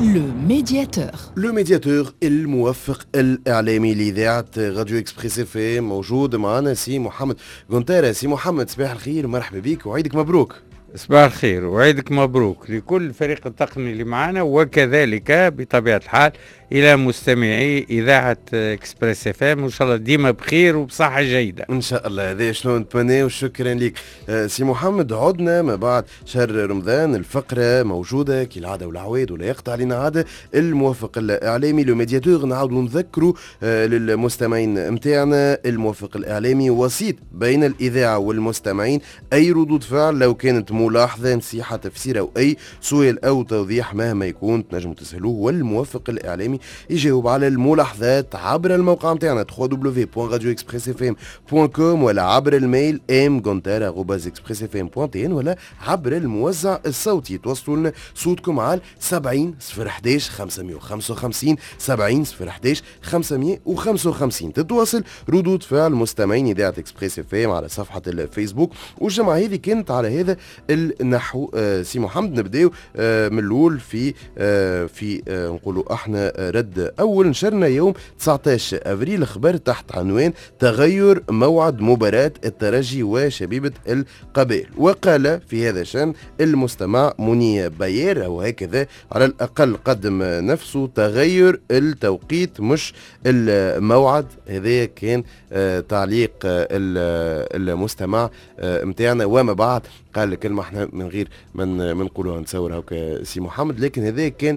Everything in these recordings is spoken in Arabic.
لو ميدياتور الموفق الإعلامي لإذاعة راديو إكسبريس اف ام. موجود معنا سي محمد غونتارا. سي محمد، صباح الخير، مرحبا بك وعيدك مبروك. صباح الخير وعيدك مبروك لكل الفريق التقني اللي معنا، وكذلك بطبيعة الحال إلى مستمعي إذاعة إكسبريس اف ام. وإن شاء الله ديما بخير وبصحة جيدة إن شاء الله. هذا شلون نتمنى، وشكرا لك سي محمد. عدنا ما بعد شهر رمضان، الفقرة موجودة كالعادة والعواد ولا يقطع علينا عادة. الموفق الإعلامي لو ميدياتور، نعاودوا نذكروا للمستمعين متاعنا الموفق الإعلامي وسيط بين الإذاعة والمستمعين. أي ردود فعل لو كانت ملاحظة، نصيحة، تفسير أو أي سؤال أو توضيح مهما يكون تنجموا تسألوه، والموفق الإعلامي يجاوب على الملاحظات عبر الموقع متاعنا www.radioexpressfm.com ولا عبر الميل mgontar@expressfm.tn ولا عبر الموزع الصوتي. توصلوا لنا صوتكم على 70 011 555 70 011 555. تتواصل ردود فعل مستمعين إذاعة إكسبريس اف ام على صفحة الفيسبوك. والجمعة هذه كانت على هذا النحو. سي محمد، نبداو من الأول في نقولوا احنا رد أول. نشرنا يوم 19 أفريل خبر تحت عنوان تغير موعد مباراة الترجي وشبيبة القبائل. وقال في هذا الشأن المستمع مني باير، أو هكذا على الأقل قدم نفسه، تغير التوقيت مش الموعد. هذا كان تعليق المستمع متاعنا. وما بعد قال كلمة احنا من غير من نقولوها نتصور هكا سي محمد، لكن هذا كان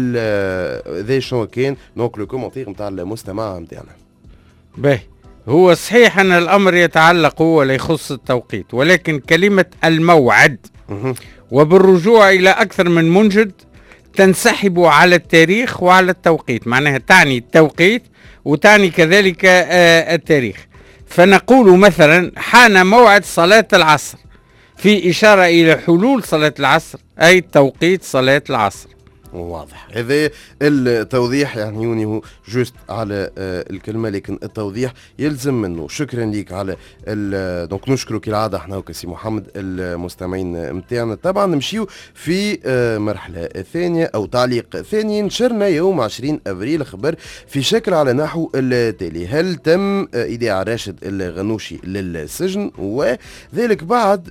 ذا شنو كان دونك لو كومونتير نتاع المستمع نتاعنا. باهي، هو صحيح ان الامر يتعلق ولا يخص التوقيت، ولكن كلمة الموعد وبالرجوع الى اكثر من منجد تنسحب على التاريخ وعلى التوقيت، معناها تعني التوقيت وتعني كذلك التاريخ. فنقول مثلا حان موعد صلاة العصر، في إشارة إلى حلول صلاة العصر، أي توقيت صلاة العصر. واضح. هذا التوضيح يعني هو جوست على الكلمة، لكن التوضيح يلزم منه. شكرا ليك على دونك نشكره كالعادة احنا وكسي محمد المستمعين متاعنا. طبعا نمشيو في مرحلة ثانية او تعليق ثاني. نشرنا يوم 20 افريل خبر في شكل على نحو التالي: هل تم ايداع راشد الغنوشي للسجن؟ وذلك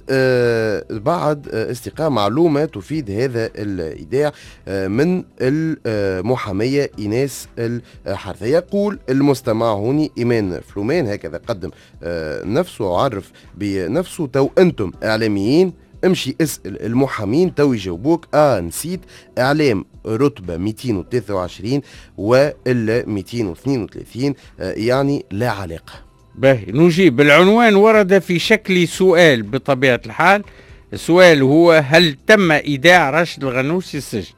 بعد استقاء معلومة تفيد هذا الايداع من المحامية إيناس الحارثة. يقول المستمع هوني إيمان فلومان، هكذا قدم نفسه وعرف بنفسه: تو أنتم إعلاميين امشي اسأل المحامين تو يجاوبوك. نسيت إعلام رتبة 223 وإلا 232، يعني لا علاقة. باهي، نجيب. العنوان ورد في شكل سؤال بطبيعة الحال. السؤال هو: هل تم إيداع راشد الغنوشي السجن؟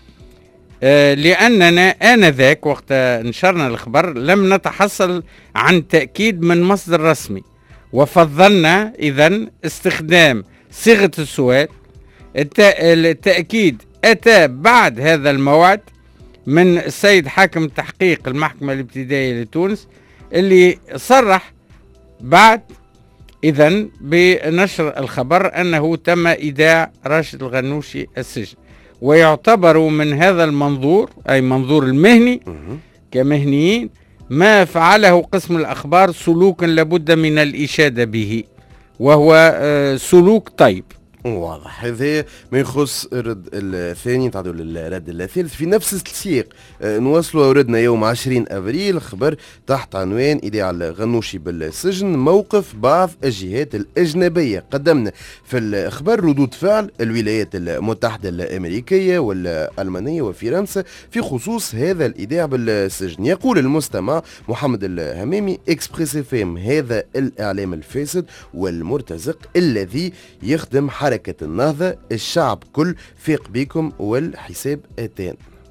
لأننا آنذاك وقت نشرنا الخبر لم نتحصل عن تأكيد من مصدر رسمي، وفضلنا إذن استخدام صيغة السؤال. التأكيد أتى بعد هذا الموعد من السيد حاكم التحقيق المحكمة الابتدائية لتونس، اللي صرح بعد إذن بنشر الخبر أنه تم إيداع راشد الغنوشي السجن. ويعتبر من هذا المنظور، أي منظور المهني كمهنيين، ما فعله قسم الأخبار سلوكا لابد من الإشادة به، وهو سلوك طيب. واضح. هذا ما يخص الرد الثاني. نتعدوا للرد الثالث في نفس السياق. نواصلوا وردنا يوم 20 أفريل خبر تحت عنوان إيداع الغنوشي بالسجن، موقف بعض الجهات الأجنبية. قدمنا في الخبر ردود فعل الولايات المتحدة الأمريكية والألمانية وفرنسا في خصوص هذا الإيداع بالسجن. يقول المستمع محمد الهمامي: إكسبريس اف ام هذا الإعلام الفاسد والمرتزق الذي يخدم حركة النهضة، الشعب كل فيق بكم والحساب اتان.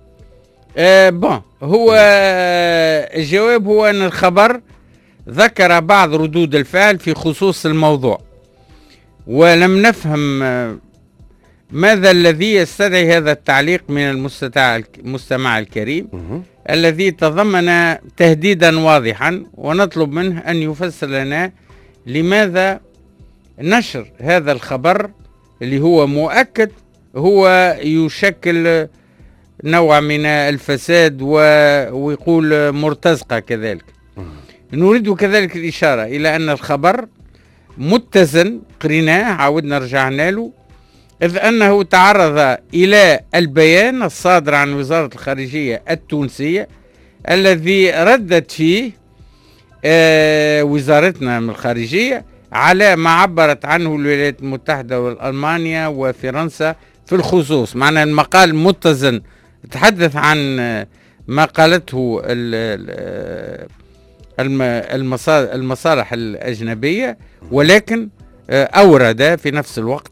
هو الجواب هو أن الخبر ذكر بعض ردود الفعل في خصوص الموضوع، ولم نفهم ماذا الذي يستدعي هذا التعليق من المستمع الكريم الذي تضمن تهديدا واضحا، ونطلب منه أن يفسر لنا لماذا نشر هذا الخبر اللي هو مؤكد هو يشكل نوع من الفساد ويقول مرتزقة كذلك. نريد كذلك الإشارة إلى أن الخبر متزن، قريناه عاودنا رجعنا له، إذ أنه تعرض إلى البيان الصادر عن وزارة الخارجية التونسية الذي ردت فيه وزارتنا من الخارجية على ما عبرت عنه الولايات المتحدة والألمانيا وفرنسا في الخصوص. معنى المقال متزن، تحدث عن ما قالته المصالح الأجنبية، ولكن أورد في نفس الوقت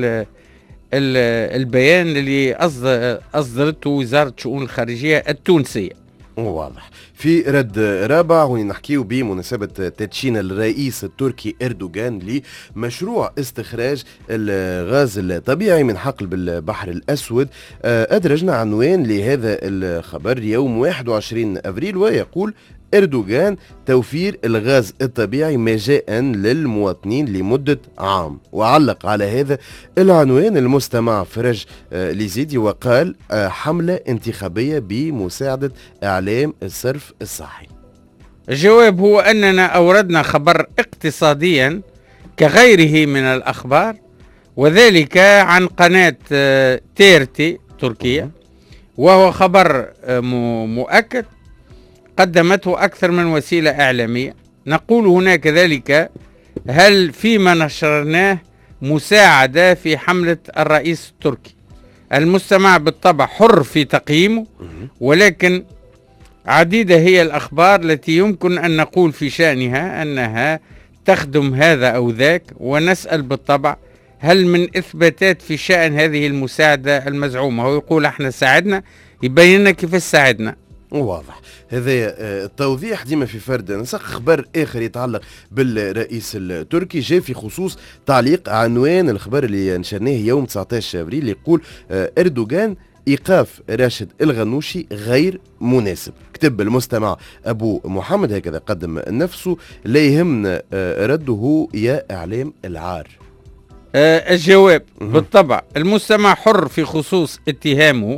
البيان اللي أصدرته وزارة شؤون الخارجية التونسية. واضح. في رد رابع هون نحكيو بمناسبة تدشين الرئيس التركي أردوغان لمشروع استخراج الغاز الطبيعي من حقل بالبحر الأسود. أدرجنا عنوان لهذا الخبر يوم 21 أبريل ويقول: أردوغان توفير الغاز الطبيعي مجاء للمواطنين لمدة عام. وعلق على هذا العنوان المستمع فرج ليزيدي وقال: حملة انتخابية بمساعدة إعلام الصرف الصحي. الجواب هو أننا أوردنا خبر اقتصاديا كغيره من الأخبار، وذلك عن قناة تيرتي تركيا، وهو خبر مؤكد قدمته أكثر من وسيلة إعلامية. نقول هنا كذلك: هل فيما نشرناه مساعدة في حملة الرئيس التركي؟ المستمع بالطبع حر في تقييمه، ولكن عديدة هي الأخبار التي يمكن أن نقول في شأنها أنها تخدم هذا أو ذاك، ونسأل بالطبع هل من إثباتات في شأن هذه المساعدة المزعومة. هو يقول احنا ساعدنا، يبين لنا كيف ساعدنا. واضح. هذا التوضيح ديما في فرد نسق. خبر آخر يتعلق بالرئيس التركي جاء في خصوص تعليق عنوان الخبر اللي نشرناه يوم 19 أبريل، يقول: أردوغان إيقاف راشد الغنوشي غير مناسب. كتب المستمع أبو محمد هكذا قدم نفسه: لا يهمنا رده يا إعلام العار. الجواب بالطبع المستمع حر في خصوص اتهامه،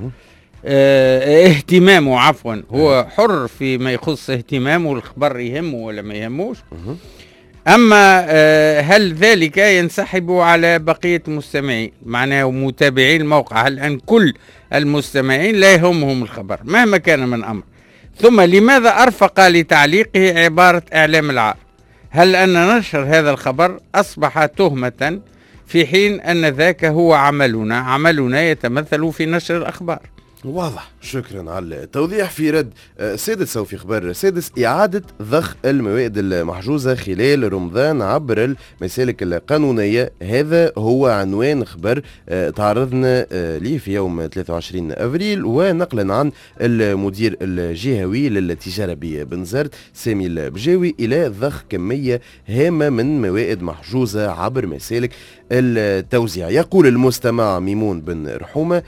اهتمامه عفوا، هو حر فيما يخص اهتمامه، الخبر يهمه ولا ما يهموش. أما هل ذلك ينسحب على بقية المستمعين، معناه متابعين الموقع؟ هل أن كل المستمعين لا يهمهم الخبر مهما كان من أمر؟ ثم لماذا أرفق لتعليقه عبارة إعلام العار؟ هل أن نشر هذا الخبر أصبح تهمة في حين أن ذاك هو عملنا يتمثل في نشر الأخبار؟ واضح. شكرا على التوضيح. في رد سادس أو في خبر سادس: إعادة ضخ المواد المحجوزة خلال رمضان عبر المسالك القانونية. هذا هو عنوان خبر تعرضنا ليه في يوم 23 أبريل، ونقلا عن المدير الجهوي للتجارة ببنزرت سامي البجاوي إلى ضخ كمية هامة من مواد محجوزة عبر مسالك التوزيع. يقول المستمع ميمون بن رحومة: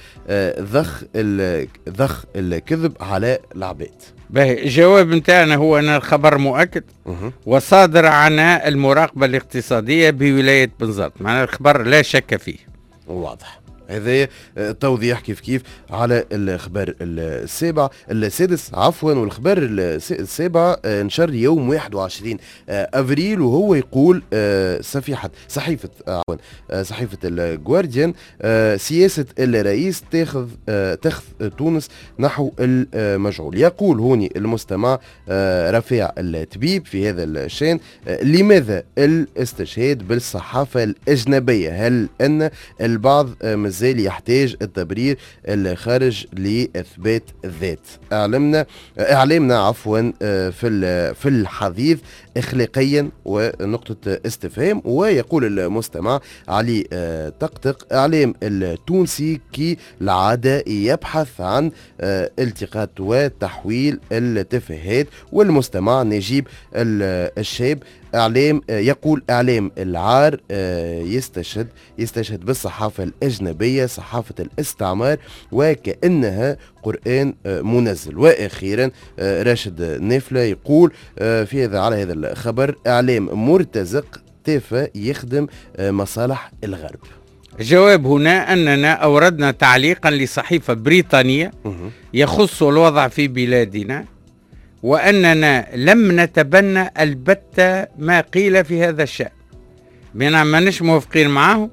ضخ الكذب على العباد. الجواب نتاعنا هو أن الخبر مؤكد وصادر عن المراقبة الاقتصادية بولاية بنزرت، معنى الخبر لا شك فيه. واضح. هذا توضيح كيف على الخبر السادس عفوا. والخبر السابع نشر يوم 21 أبريل، وهو يقول: صحيفة الجوارديان: سياسة الرئيس تاخذ تونس نحو المجعول. يقول هوني المستمع رفيع التبيب في هذا الشان: لماذا الاستشهاد بالصحافة الأجنبية؟ هل أن البعض مازال يحتاج التبرير الخارج لإثبات الذات؟ إعلامنا في الحديث إخلاقيا ونقطة استفهام. ويقول المستمع علي طقطق: إعلام التونسي كالعادة يبحث عن التقاط وتحويل التفاهات. والمستمع نجيب الشاب يقول: إعلام العار يستشهد بالصحافة الأجنبية، صحافة الاستعمار، وكأنها قرآن منزل. وأخيرا راشد نافلة يقول على هذا الخبر: إعلام مرتزق تافه يخدم مصالح الغرب. الجواب هنا أننا أوردنا تعليقا لصحيفة بريطانية يخص الوضع في بلادنا، وأننا لم نتبنى البتة ما قيل في هذا الشأن، بنا ما نش موافقين معه.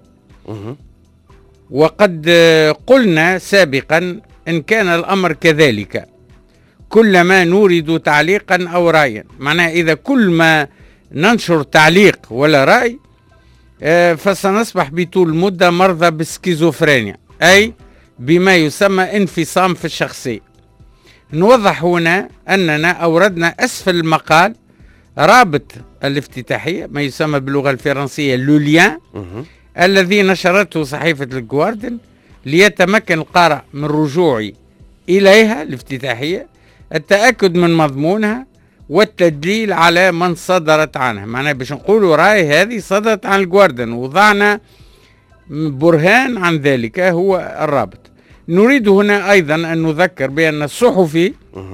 وقد قلنا سابقا إن كان الأمر كذلك كلما نورد تعليقا أو رأيا، معناه إذا كل ما ننشر تعليق ولا رأي فسنصبح بطول مدة مرضى بالسكيزوفرينيا، أي بما يسمى انفصام في الشخصية. نوضح هنا أننا أوردنا أسفل المقال رابط الافتتاحية، ما يسمى باللغة الفرنسية لوليان، الذي نشرته صحيفة الجواردن ليتمكن القارئ من رجوع إليها الافتتاحية، التأكد من مضمونها والتدليل على من صدرت عنها. معناه باش نقولوا راي هذه صدرت عن الجواردن، وضعنا برهان عن ذلك هو الرابط. نريد هنا أيضا أن نذكر بأن الصحفي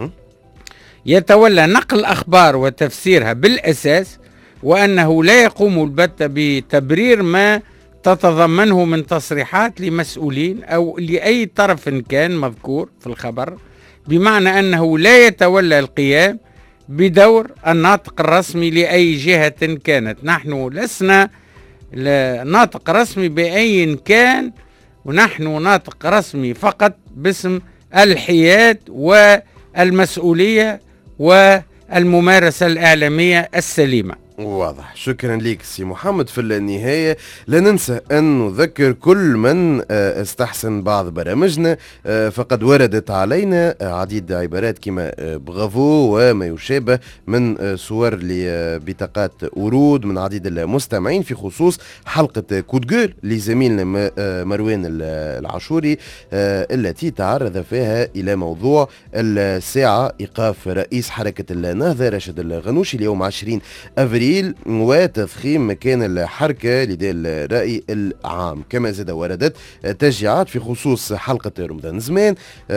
يتولى نقل الأخبار وتفسيرها بالأساس، وأنه لا يقوم البتة بتبرير ما تتضمنه من تصريحات لمسؤولين أو لأي طرف كان مذكور في الخبر، بمعنى أنه لا يتولى القيام بدور الناطق الرسمي لأي جهة كانت. نحن لسنا ناطق رسمي بأي كان، ونحن ناطق رسمي فقط باسم الحياد والمسؤولية والممارسة الإعلامية السليمة. واضح. شكرا لك سي محمد. في النهاية لا ننسى أن نذكر كل من استحسن بعض برامجنا، فقد وردت علينا عديد عبارات كما بغافو وما يشابه من صور لبطاقات ورود من عديد المستمعين في خصوص حلقة كودجور لزميلنا مروان العاشوري التي تعرض فيها إلى موضوع الساعة إيقاف رئيس حركة النهضة راشد الغنوشي اليوم 20 أفريل وتضخيم مكان الحركة لدى الرأي العام. كما زاد وردت تشجيعات في خصوص حلقة رمضان زمان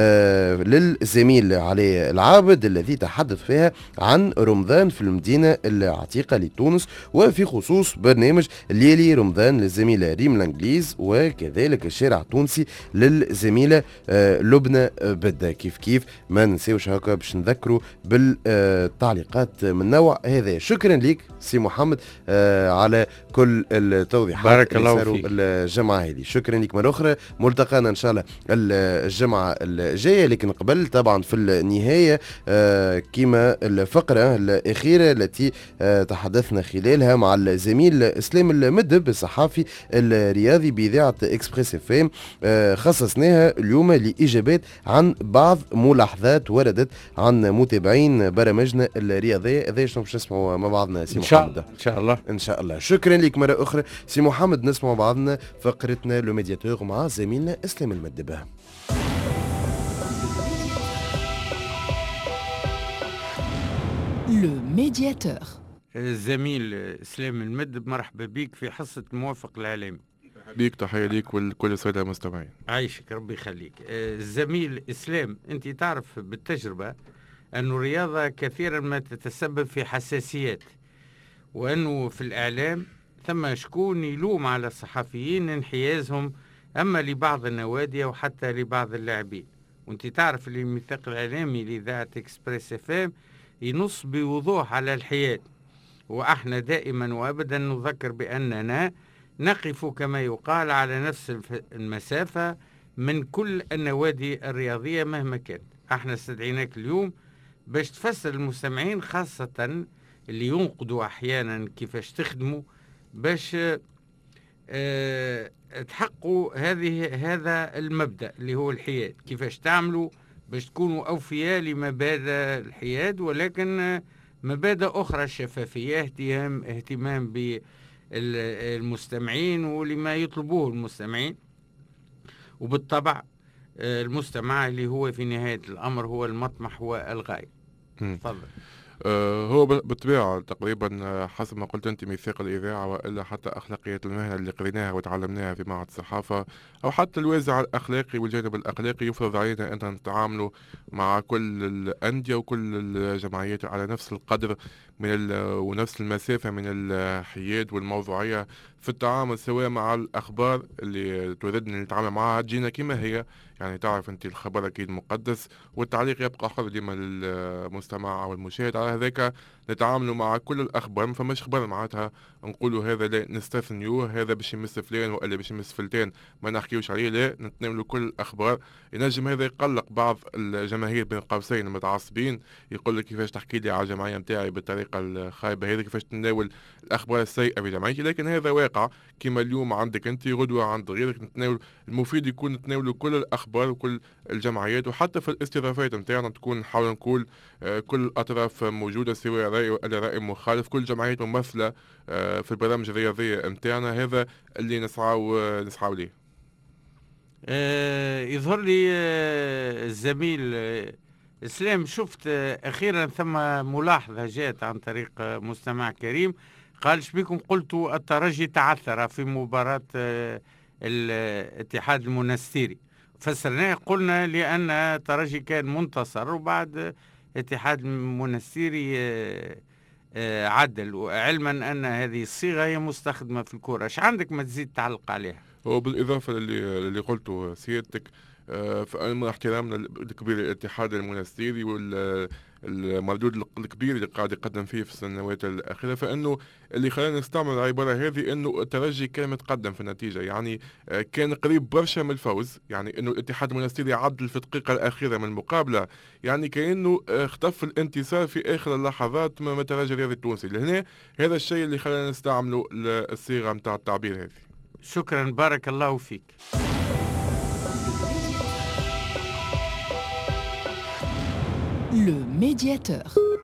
للزميل علي العابد الذي تحدث فيها عن رمضان في المدينة العتيقة لتونس، وفي خصوص برنامج ليلي رمضان للزميلة ريم الانجليز، وكذلك الشارع التونسي للزميلة لبنى بدة. كيف ما ننساوش هكا باش نذكروا بالتعليقات من نوع هذا. شكرا لك سي محمد على كل التوضيحات. بارك الله فيك. الجمعة هذه شكرا لك مرة أخرى. ملتقانا إن شاء الله الجمعة الجاية، لكن قبل طبعا في النهاية كما الفقرة الأخيرة التي تحدثنا خلالها مع الزميل إسلام المدب الصحافي الرياضي بإذاعة إكسبريس اف ام، خصصناها اليوم لإجابات عن بعض ملاحظات وردت عن متابعين برامجنا الرياضية. هذا شنو باش نسمعوا مع بعضنا سي محمد؟ إن شاء الله. إن شاء الله. شكرا لك مرة أخرى سي محمد. نسمع بعضنا فقرتنا لو ميدياتور مع زميلنا إسلام المدب. لو ميدياتور. الزميل إسلام المدب، مرحبا بك في حصة الموافق الإعلامي. بيك تحية ليك ولكل السادة المستمعين. عايشك ربي يخليك. الزميل إسلام، أنت تعرف بالتجربة أن الرياضة كثيرا ما تتسبب في حساسيات، وأنه في الإعلام ثم شكون يلوم على الصحفيين انحيازهم أما لبعض النوادي وحتى لبعض اللاعبين. وأنت تعرف اللي الميثاق الإعلامي لإذاعة إكسبريس اف ام ينص بوضوح على الحياد، وإحنا دائما وأبدا نذكر بأننا نقف كما يقال على نفس المسافة من كل النوادي الرياضية مهما كانت. احنا استدعيناك اليوم باش تفسر المستمعين خاصة اللي ينقدوا أحيانا كيفاش تخدموا باش تحققوا هذا المبدأ اللي هو الحياد، كيفاش تعملوا باش تكونوا أوفياء لمبادئ الحياد، ولكن مبادئ أخرى، الشفافية، اهتمام بالمستمعين ولما يطلبوه المستمعين. وبالطبع المستمع اللي هو في نهاية الأمر هو المطمح والغاية. تفضل. هو بالطبيعة تقريبا حسب ما قلت أنت ميثاق الإذاعة وإلا حتى أخلاقيات المهنة اللي قريناها وتعلمناها في معهد الصحافة، أو حتى الوازع الأخلاقي والجانب الأخلاقي يفرض علينا أن نتعاملوا مع كل الأندية وكل الجمعيات على نفس القدر ونفس المسافة من الحياد والموضوعية في التعامل، سواء مع الأخبار اللي تريدنا نتعامل معها تجينا كما هي. يعني تعرف أنت الخبر أكيد مقدس، والتعليق يبقى حر ديما للمستمع أو المشاهد. على هذاك نتعاملوا مع كل الأخبار، ما فماش خبر معناتها نقولوا هذا لا نستثنيوه، هذا باش يمس فلان ولا باش يمس فلتان ما نحكيوش عليه، لا نتناولوا كل الأخبار. ينجم هذا يقلق بعض الجماهير بين قوسين المتعصبين، يقول لك كيفاش تحكي لي على الجمعية نتاعي بالطريقة الخايبة هذه، كيفاش تناول الأخبار السيئة في جمعيتي. لكن هذا واقع، كما اليوم عندك أنت غدوة عند غيرك نتناول. المفيد يكون نتناولوا كل الأخبار وكل الجمعيات، وحتى في الاستضافات نتاعنا تكون نحاول نقول كل الأطراف موجودة، سواء رأي ولا رأي مخالف، كل جمعيات ممثلة في البرامج الرياضية نتاعنا. هذا اللي نسعاو ليه. يظهر لي الزميل اسلام، شفت اخيرا ثم ملاحظه جاءت عن طريق مستمع كريم، قال شبيكم قلتوا الترجي تعثر في مباراه الاتحاد المنستيري. فسرناه قلنا لان الترجي كان منتصر وبعد الاتحاد المنستيري عدل، علما ان هذه الصيغه هي مستخدمه في الكره. ايش عندك ما تزيد تعلق عليها؟ وبالإضافة اللي قلته سيادتك، فأنا احترامنا الكبير للاتحاد المنستيري والمردود الكبير اللي قاعد يقدم فيه في السنوات الأخيرة، فإنه اللي خلانا نستعمل العبارة هذه إنه الترجي كان متقدم في النتيجة، يعني كان قريب برشا من الفوز. يعني إنه الاتحاد المنستيري عدل في الدقيقة الأخيرة من المقابلة، يعني كأنه اختف الانتصار في آخر اللحظات من الترجي الرياضي التونسي. لهنا هذا الشيء اللي خلانا نستعمله الصيغة متاع التعبير هذه. شكرا، بارك الله فيك. Le médiateur.